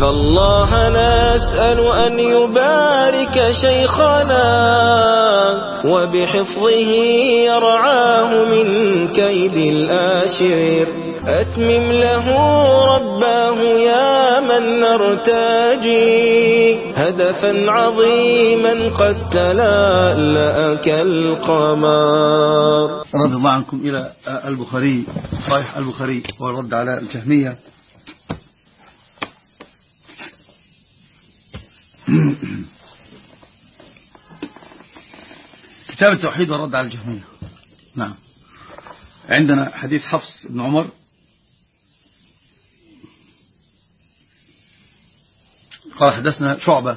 فالله نسأل أن يبارك شيخنا وبحفظه يرعاه من كيد الآشر. أتمم له رباه يا من نرتجي هدفا عظيما قد تلألأ كالقمر. رضي الله عنكم إلى البخاري، صحيح البخاري والرد على الجهمية. كتاب التوحيد والرد على الجهمية. نعم، عندنا حديث حفص بن عمر قال حدثنا شعبة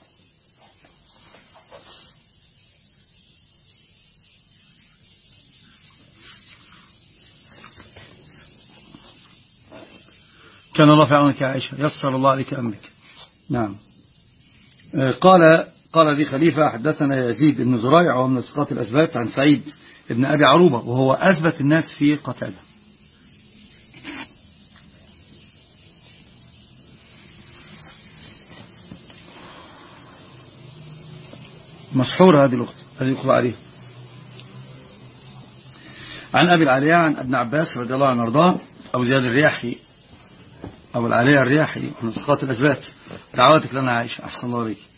كان الله في عونك يا عائشة، يسر الله عليك أمرك. نعم. قال لي خليفة حدثنا يزيد بن زريع ومن الثقات الأثبات عن سعيد بن أبي عروبة وهو أثبت الناس في قتادة. مسحورة هذه الأخت، هذه يقرأ عليه. عن أبي العالية عن ابن عباس رضي الله عنه وارضاه، أبو زياد الرياحي، أبو العالية الرياحي من الثقات الأثبات. دعواتك لنا عائشة، أحسن الله عليك.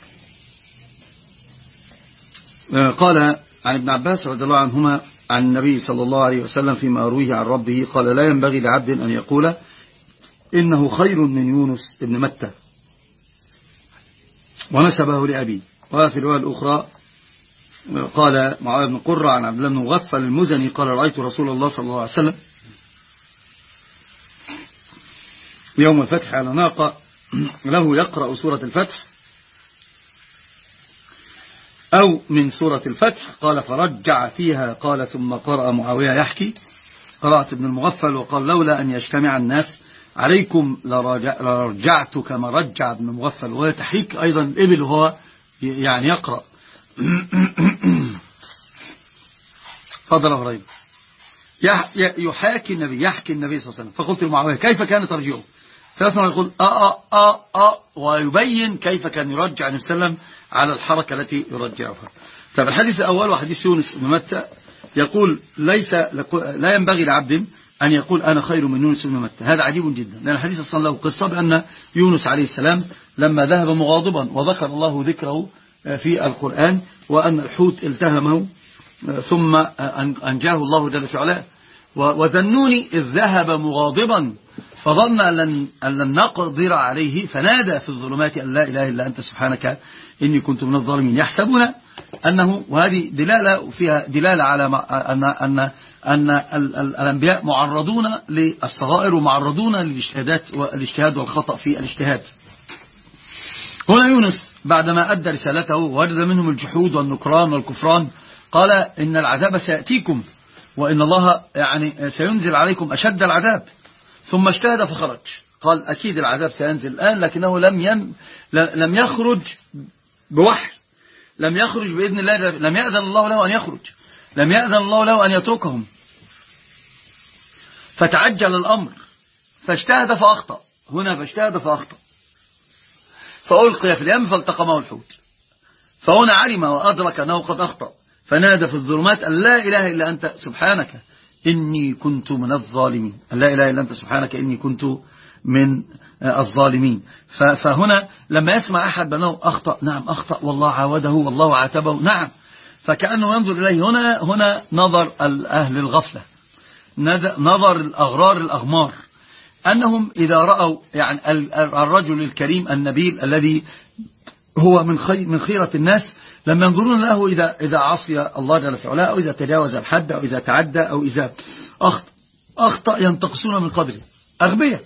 قال عن ابن عباس رضي الله عنهما عن النبي صلى الله عليه وسلم فيما أرويه عن ربه قال: لا ينبغي لعبد أن يقول إنه خير من يونس ابن متى، ونسبه لأبيه. وفي الرواية الأخرى قال معاوية بن قرة عن عبد الله بن مغفل المزني قال: رأيت رسول الله صلى الله عليه وسلم يوم الفتح على ناقة له يقرأ سورة الفتح أو من سورة الفتح. قال: فرجع فيها. قال: ثم قرأ معاوية يحكي: قرأت ابن المغفل وقال: لولا أن يجتمع الناس عليكم لرجعت كما رجع ابن المغفل. ويتحيك أيضا الإبل وهو يعني يقرأ. فضل هريرة يحكي النبي صلى الله عليه وسلم. فقلت لمعاوية: كيف كان ترجعه؟ ثلاث مرات يقول ويبين كيف كان يرجع النبي صلى الله عليه وسلم على الحركة التي يرجعها. طب الحديث الأول وحديث يونس بن متى يقول: لا ينبغي لعبد أن يقول أنا خير من يونس بن متى. هذا عجيب جدا، لأن الحديث أصلا له قصة بأن يونس عليه السلام لما ذهب مغاضبا وذكر الله ذكره في القرآن وأن الحوت التهمه ثم أنجاه الله جل في علاه. وذنوني إذ ذهب مغاضبا فظن أن لن نقدر عليه فنادى في الظلمات أن لا إله إلا أنت سبحانك إني كنت من الظالمين. يحسبون أنه، وهذه دلالة فيها دلالة على أن الأنبياء معرضون للصغائر ومعرضون للاجتهاد والخطأ في الاجتهاد. هنا يونس بعدما أدى رسالته ووجد منهم الجحود والنكران والكفران قال: إن العذاب سيأتيكم وإن الله يعني سينزل عليكم أشد العذاب. ثم اجتهد فخرج. قال: أكيد العذاب سينزل الآن، لكنه لم يخرج بوحي، لم يخرج بإذن الله، لم يأذن الله له أن يخرج، لم يأذن الله له أن يتركهم. فتعجل الأمر فاجتهد فأخطأ. هنا فاجتهد فأخطأ فألقي في اليم فالتقمه الحوت. فهنا علم وأدرك أنه قد أخطأ فنادى في الظلمات أن لا إله إلا أنت سبحانك إني كنت من الظالمين. لا إله إلا أنت سبحانك إني كنت من الظالمين. فهنا لما يسمع أحد بأنه أخطأ، نعم أخطأ والله عاوده والله عاتبه، نعم، فكأنه ينظر إليه. هنا نظر أهل الغفلة، نظر الأغرار الأغمار، أنهم إذا رأوا يعني الرجل الكريم النبيل الذي هو من خيرة الناس لما ينظرون له إذا عصي الله جل في علاه أو إذا تجاوز الحد أو إذا تعدى أو إذا أخطأ ينتقصون من قدره. أغبياء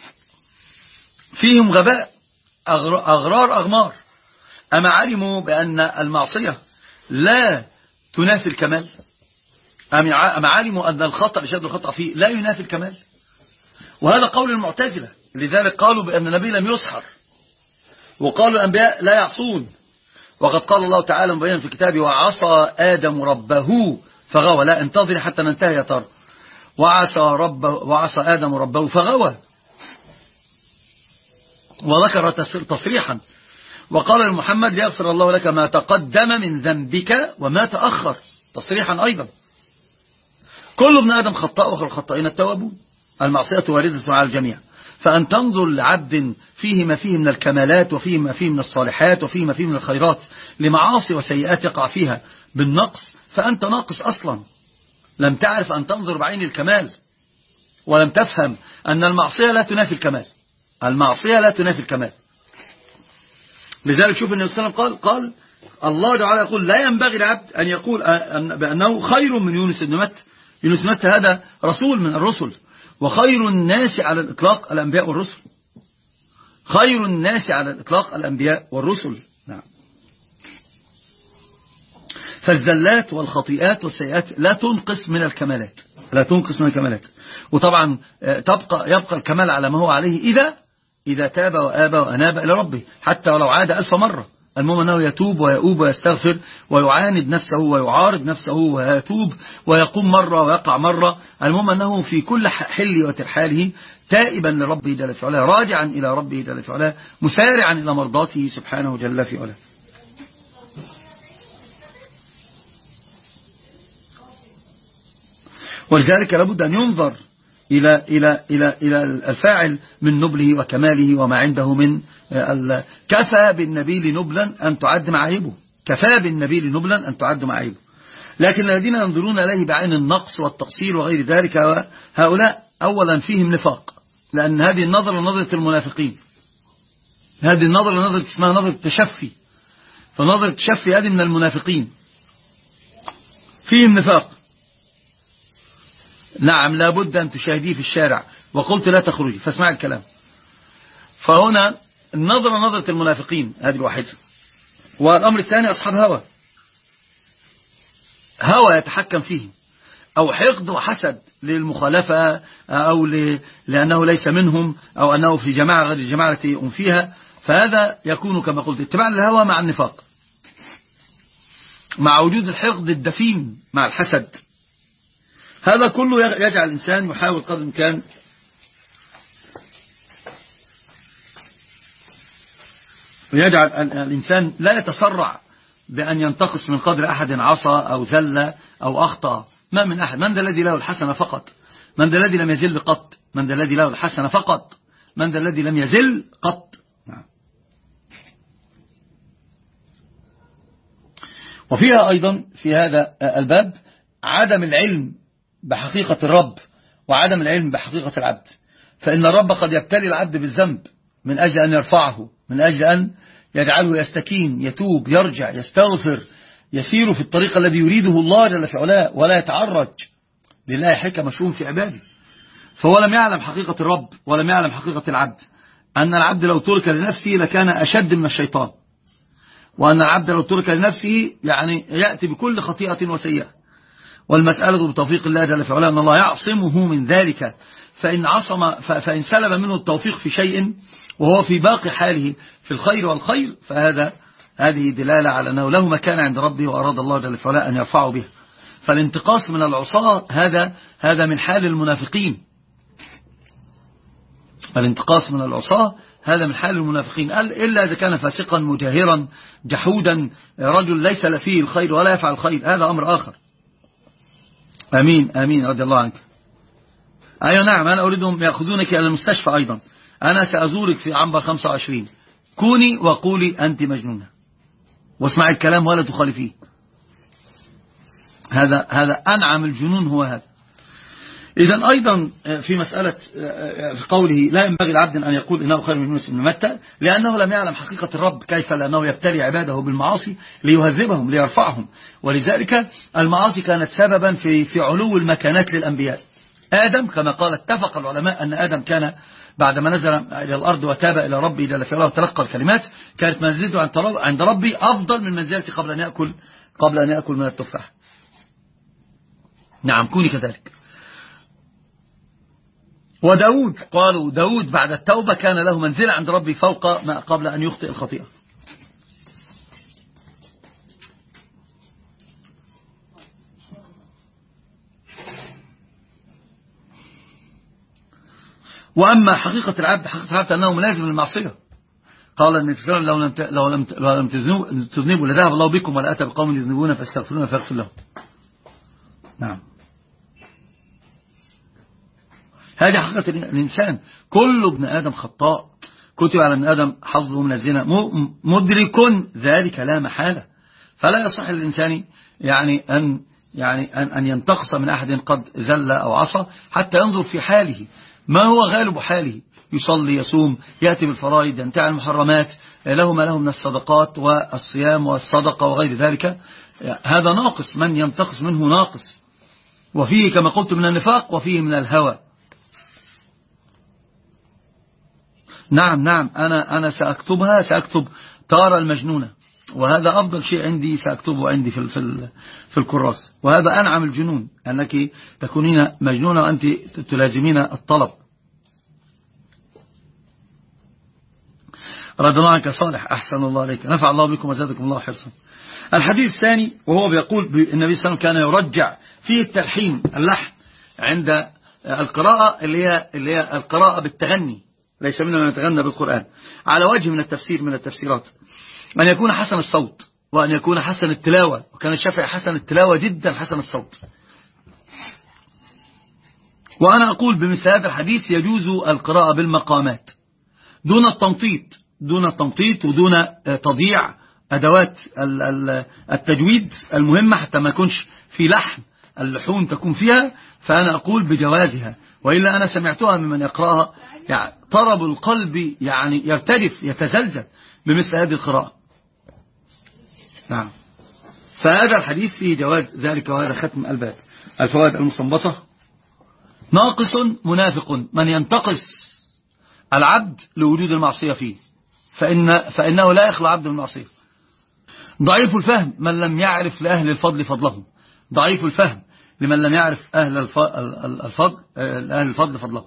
فيهم غباء، أغرار أغمار. أما علموا بأن المعصية لا تنافي الكمال؟ أما علموا أن الخطأ شد الخطأ فيه لا ينافي الكمال؟ وهذا قول المعتزلة. لذلك قالوا بأن النبي لم يسحر، وقالوا الأنبياء لا يعصون. وقد قال الله تعالى مبينا في كتابه: وعصى آدم ربه فغوى. لا، انتظر حتى ننتهي يا ترى. وعصى آدم ربه فغوى. وذكر تصريحا وقال لمحمد ليغفر الله لك ما تقدم من ذنبك وما تأخر، تصريحا أيضا. كل ابن آدم خطاء وخير الخطائين التوابون. المعصية واردة على الجميع، فأن تنظر لعبد فيه ما فيه من الكمالات وفيه ما فيه من الصالحات وفيه ما فيه من الخيرات لمعاصي وسيئات يقع فيها بالنقص، فأنت ناقص أصلا. لم تعرف أن تنظر بعين الكمال، ولم تفهم أن المعصية لا تنافي الكمال. المعصية لا تنافي الكمال. لذلك شوف النبي صلى الله عليه وسلم قال الله تعالى يقول لا ينبغي لعبد أن يقول بأنه خير من يونس بن متى. يونس بن متى هذا رسول من الرسل، وخير الناس على الإطلاق الأنبياء والرسل. خير الناس على الإطلاق الأنبياء والرسل. نعم. فالزلات والخطيئات والسيئات لا تنقص من الكمالات، لا تنقص من الكمالات. وطبعا يبقى الكمال على ما هو عليه إذا تاب وآبى وأناب إلى ربه، حتى ولو عاد 1000 مرة. المهم أنه يتوب ويؤوب ويستغفر ويعاند نفسه ويعارض نفسه ويتوب ويقوم مرة ويقع مرة. المهم أنه في كل حل وترحاله تائبا لربه جل في علاه، راجعا إلى ربه جل في علاه، مسارعا إلى مرضاته سبحانه جل في علاه. ولذلك لابد أن ينظر إلى الفاعل من نبله وكماله وما عنده من كفى بالنبيل نبلا أن تعد معايبه. كفى بالنبيل نبلا أن تعد معايبه. لكن الذين ينظرون إليه بعين النقص والتقصير وغير ذلك، هؤلاء أولا فيهم نفاق، لأن هذه النظرة نظرة المنافقين. هذه النظرة نظرة اسمها نظرة التشفي، فنظرة التشفي هذه من المنافقين، فيهم نفاق. نعم لابد أن تشاهديه في الشارع وقلت لا تخرجي فاسمع الكلام. فهنا النظرة نظرة المنافقين، هذه الواحدة. والأمر الثاني أصحاب هوى يتحكم فيه، أو حقد وحسد للمخالفة، أو لأنه ليس منهم، أو أنه في جماعة غير الجماعة التي هم فيها. فهذا يكون كما قلت اتباع للهوى مع النفاق، مع وجود الحقد الدفين مع الحسد. هذا كله يجعل الإنسان يحاول قدر الإمكان ويجعل الإنسان لا يتسرع بأن ينتقص من قدر أحد عصى أو زل أو أخطأ. ما من أحد. من ذا الذي له الحسنة فقط؟ من ذا الذي لم يزل قط؟ من ذا الذي له الحسنة فقط؟ من ذا الذي لم يزل قط؟ وفيها أيضا في هذا الباب عدم العلم بحقيقة الرب وعدم العلم بحقيقة العبد. فإن الرب قد يبتلي العبد بالذنب من أجل أن يرفعه، من أجل أن يجعله يستكين، يتوب، يرجع، يستغفر، يسير في الطريق الذي يريده الله جل في علاه، ولا يتعرج. لله حكمة شؤون في عباده. فهو لم يعلم حقيقة الرب ولم يعلم حقيقة العبد، أن العبد لو ترك لنفسه لكان أشد من الشيطان، وأن العبد لو ترك لنفسه يعني يأتي بكل خطيئة وسيئة. والمسألة بتوفيق الله جل في علاه أن الله يعصمه من ذلك. فإن سلب منه التوفيق في شيء وهو في باقي حاله في الخير والخير، هذه دلالة على أنه له مكان عند ربه، وأراد الله جل في علاه أن يرفعه به. فالانتقاص من العصاة هذا من حال المنافقين. الانتقاص من العصاة هذا من حال المنافقين، إلا إذا كان فاسقا مجاهرا جحودا، رجل ليس فيه الخير ولا يفعل الخير، هذا أمر آخر. آمين رضي الله عنك. أيوة نعم، أنا أريدهم يأخذونك إلى المستشفى أيضا. أنا سأزورك في عنبر 25. كوني وقولي أنت مجنونة، واسمعي الكلام ولا تخالفيه. هذا أنعم الجنون هو هذا. إذن أيضا في مسألة في قوله لا ينبغي العبد أن يقول إنه خير من يونس بن متى، لأنه لم يعلم حقيقة الرب. كيف؟ لأنه يبتلي عباده بالمعاصي ليهذبهم ليرفعهم. ولذلك المعاصي كانت سببا في علو المكانات للأنبياء. آدم كما قال اتفق العلماء أن آدم كان بعدما نزل إلى الأرض وتاب إلى ربه جل في علاه وتلقى الكلمات، كانت منزلته عند ربي أفضل من منزلته قبل أن يأكل من التفاح. نعم كوني كذلك. وداود قالوا داود بعد التوبة كان له منزلة عند ربي فوق ما قبل أن يخطئ الخطيئة. وأما حقيقة العبد أنه ملازم للمعصية، قال النبي صلى الله عليه وسلم لو لم تذنبوا لذهب الله بكم ولا أتى بقوم يذنبون فاستغفرون فاغفر لهم. نعم، هذه حقيقة الإنسان، كل ابن آدم خطاء، كتب على ابن آدم حظه من الزنا، مدرك ذلك لا محالة. فلا يصح للإنسان أن ينتقص من أحد قد زل أو عصى حتى ينظر في حاله ما هو غالب حاله، يصلي يصوم يأتي بالفرائض ينتهي عن المحرمات، له ما له من الصدقات والصيام والصدقة وغير ذلك، هذا ناقص. من ينتقص منه ناقص، وفيه كما قلت من النفاق وفيه من الهوى. نعم أنا سأكتب تارى المجنونة، وهذا أفضل شيء عندي سأكتبه عندي في الكراس، وهذا أنعم الجنون، أنك تكونين مجنونة وأنت تلازمين الطلب. رضي الله عنك صالح، أحسن الله عليك، نفع الله بكم وزادكم الله حرصا. الحديث الثاني وهو بيقول النبي صلى الله عليه وسلم كان يرجع فيه التلحين اللحن عند القراءة اللي هي القراءة بالتغني، ليس منا من يتغنى بالقرآن، على وجه من التفسير من التفسيرات، أن يكون حسن الصوت وأن يكون حسن التلاوة، وكان الشافعي حسن التلاوة جدا حسن الصوت. وأنا أقول بمثل هذا الحديث يجوز القراءة بالمقامات دون التنطيط ودون تضييع أدوات التجويد المهمة حتى ما يكونش في لحن، اللحون تكون فيها، فأنا أقول بجوازها. وإلا أنا سمعتها ممن يقرأها طرب القلب يرتجف يتزلزل بمثل هذه القراءة. نعم، فهذا الحديث فيه جواز ذلك، وهذا ختم الباب. الفوائد المستنبطة: ناقص منافق من ينتقص العبد لوجود المعصية فيه، فإنه لا يخلو عبد المعصية. ضعيف الفهم من لم يعرف لأهل الفضل فضلهم، ضعيف الفهم لمن لم يعرف أهل الفضل فضلهم.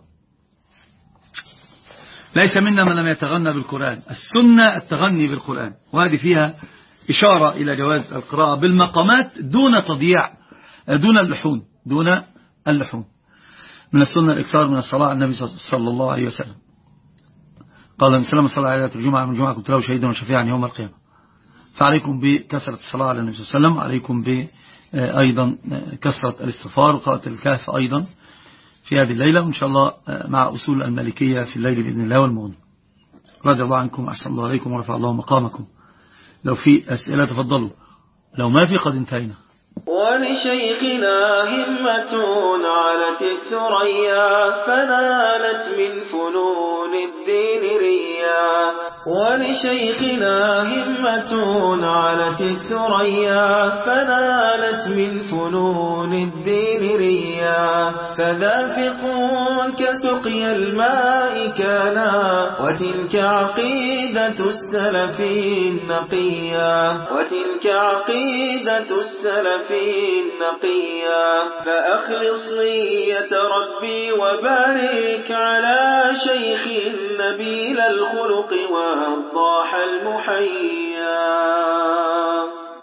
ليس منا من لم يتغنى بالقرآن، السنة التغني بالقرآن، وهذه فيها إشارة إلى جواز القراءة بالمقامات دون تضييع، دون اللحون. من السنة الإكثار من الصلاة على النبي صلى الله عليه وسلم. قال النبي صلى الله عليه وسلم: على الجمعة من الجمعة كنت له شهيدا وشفيعا يوم القيامة. فعليكم بكثرة الصلاة على النبي صلى الله عليه وسلم، عليكم أيضا كثرة الاستغفار وقراءة الكهف أيضا في هذه الليلة، وإن شاء الله مع أصول المالكية في الليل بإذن الله والمغنى. رضي الله عنكم، أحسن الله عليكم، ورفع الله مقامكم. لو في أسئلة تفضلوا، لو ما في قد انتهينا. ولشيخنا همة علت الثريا فنالت من فنون الدين ريا، ولشيخنا همة علت الثريا فنالت من فنون الدين ريا، فذافق كسقي الماء كانا وتلك عقيدة السلف النقيا، وتلك عقيدة السلف النقيا. فأخلص نية ربي وبارك على شيخ نبيل الخلق والضاح المحيا.